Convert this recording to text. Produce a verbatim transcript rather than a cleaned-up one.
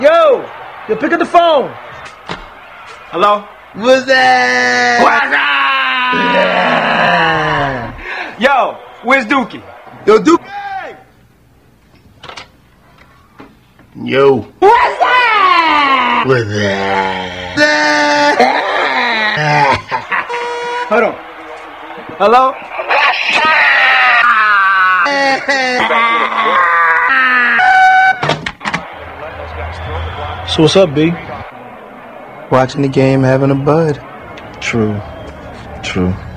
Yo, yo, pick up the phone. Hello? What's that? What's up? Yo, where's Dookie? Yo, Dookie. Yo. What's that? What's that? Hold on. Hello? So what's up, B? Watching the game, having a bud. True. True.